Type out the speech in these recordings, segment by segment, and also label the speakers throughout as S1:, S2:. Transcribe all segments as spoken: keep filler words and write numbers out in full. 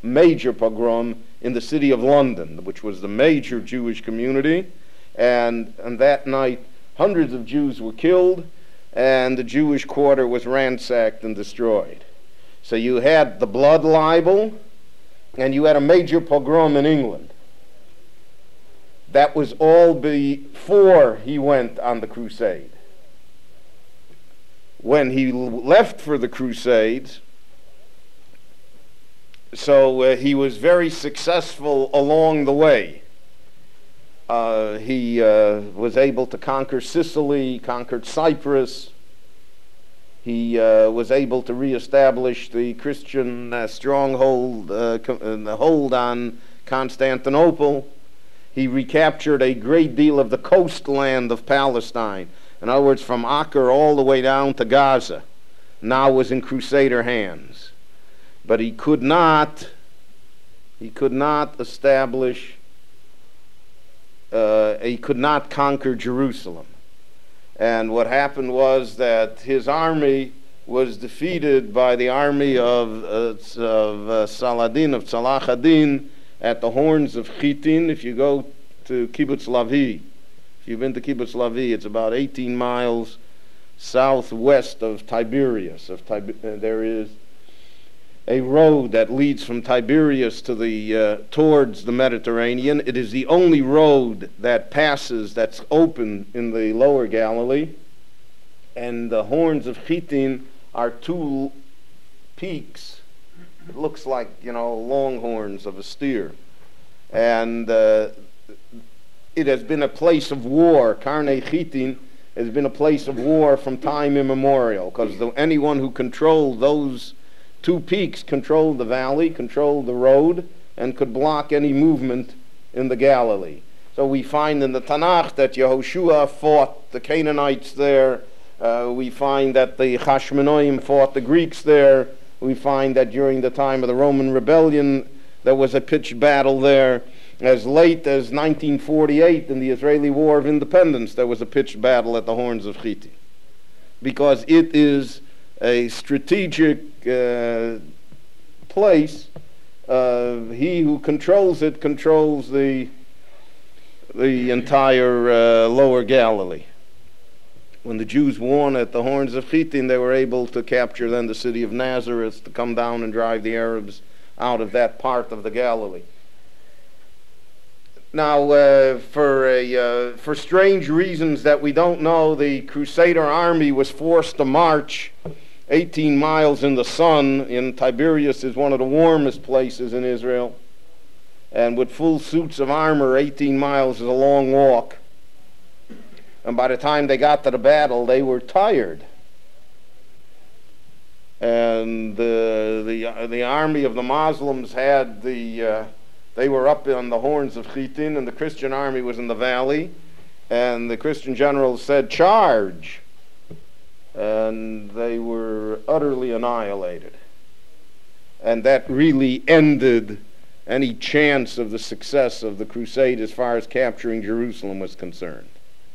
S1: major pogrom in the city of London, which was the major Jewish community. And, and that night, hundreds of Jews were killed, and the Jewish quarter was ransacked and destroyed. So you had the blood libel, and you had a major pogrom in England. That was all before he went on the crusade. When he left for the Crusades, so uh, he was very successful along the way. Uh, he uh, was able to conquer Sicily, conquered Cyprus. He uh, was able to reestablish the Christian uh, stronghold, uh, co- uh, hold on Constantinople. He recaptured a great deal of the coastland of Palestine. In other words, from Acre all the way down to Gaza, now was in Crusader hands. But he could not, he could not establish, uh, he could not conquer Jerusalem. And what happened was that his army was defeated by the army of, uh, of uh, Saladin, of Salah ad-Din, at the Horns of Chitin. If you go to Kibbutz Lavi, if you've been to Kibbutz Lavi, it's about eighteen miles southwest of Tiberias. Of Tib- uh, there is a road that leads from Tiberias to the uh, towards the Mediterranean. It is the only road that passes that's open in the lower Galilee. And the Horns of Chitin are two peaks. It looks like, you know, long horns of a steer. And uh, it has been a place of war. Karnei Chitin has been a place of war from time immemorial, because anyone who controlled those two peaks controlled the valley, controlled the road, and could block any movement in the Galilee. So we find in the Tanakh that Yehoshua fought the Canaanites there. Uh, we find that the Hashmonaim fought the Greeks there. We find that during the time of the Roman rebellion, there was a pitched battle there. As late as nineteen forty-eight, in the Israeli War of Independence, there was a pitched battle at the Horns of Chitin, because it is a strategic uh, place. Uh, he who controls it controls the the entire uh, lower Galilee. When the Jews won at the Horns of Chitin, they were able to capture then the city of Nazareth, to come down and drive the Arabs out of that part of the Galilee. Now, uh, for a, uh, for strange reasons that we don't know, the Crusader army was forced to march eighteen miles in the sun. In Tiberias is one of the warmest places in Israel. And with full suits of armor, eighteen miles is a long walk. And by the time they got to the battle, they were tired. And uh, the, uh, the army of the Muslims had the... Uh, They were up on the Horns of Chitin, and the Christian army was in the valley. And the Christian generals said, "Charge!" And they were utterly annihilated. And that really ended any chance of the success of the crusade as far as capturing Jerusalem was concerned.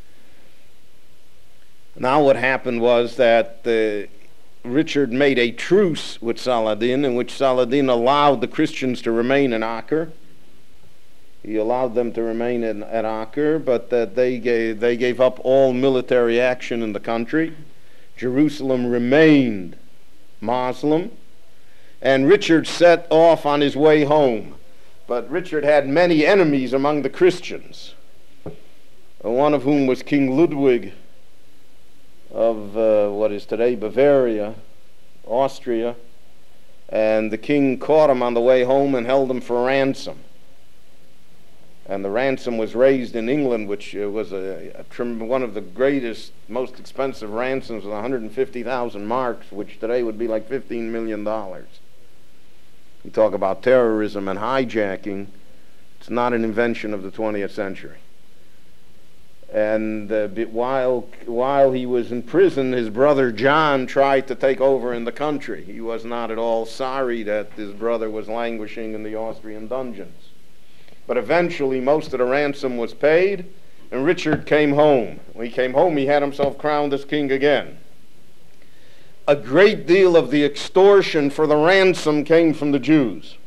S1: Now what happened was that uh, Richard made a truce with Saladin, in which Saladin allowed the Christians to remain in Acre. He allowed them to remain in, at Acre, but that they gave, they gave up all military action in the country. Jerusalem remained Muslim, and Richard set off on his way home. But Richard had many enemies among the Christians, one of whom was King Ludwig of uh, what is today Bavaria, Austria, and the king caught him on the way home and held him for ransom. And the ransom was raised in England, which uh, was a, a trim, one of the greatest, most expensive ransoms, with one hundred fifty thousand marks, which today would be like fifteen million dollars. You talk about terrorism and hijacking. It's not an invention of the twentieth century. And uh, while, while he was in prison, his brother John tried to take over in the country. He was not at all sorry that his brother was languishing in the Austrian dungeons. But eventually most of the ransom was paid, and Richard came home. When he came home, he had himself crowned as king again. A great deal of the extortion for the ransom came from the Jews.